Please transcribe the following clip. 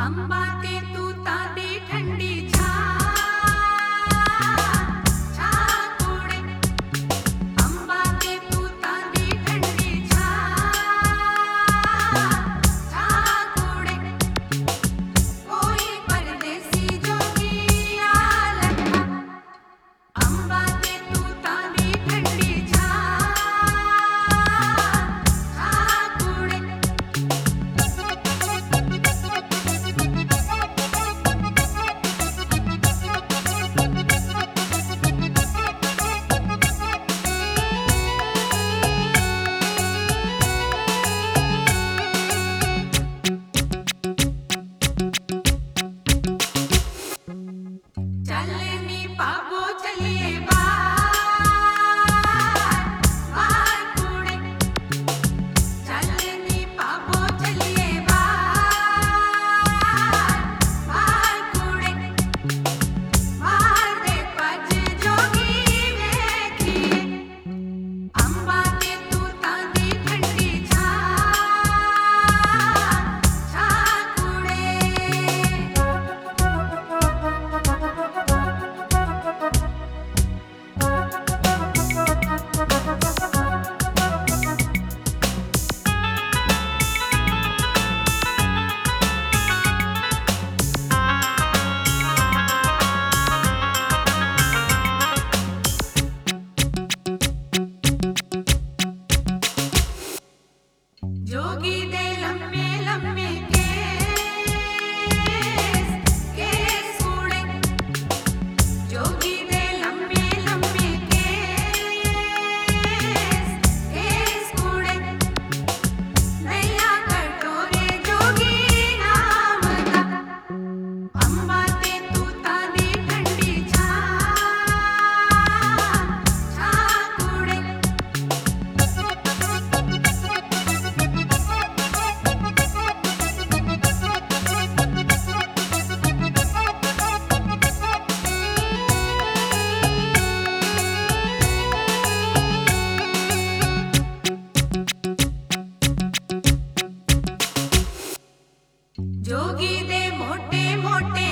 अंबा ते तू तादी ठंडी छा छा कुड़े अंबा ते तू तादी ठंडी छा छा कुड़े कोई परदेसी जोगिया लखा अंबा ते तू तादी ठंडी छा छा कुड़े चलनी पाबो चलिए बार कुड़े चलनी पाबो चलिए बार कुड़े मार दे पज जोगी देखिए अंबा ते तू तादी ठंडी छा छा कुड़े जोगी दे लम्बे लम्बे केस उड़े जोगी दे लम्बे लम्बे केस उड़े नैया कटोरे जोगी नाम दा अंबा ते तू तादी ठंडी छा छा कुड़े जोगी दे मोटे मोटे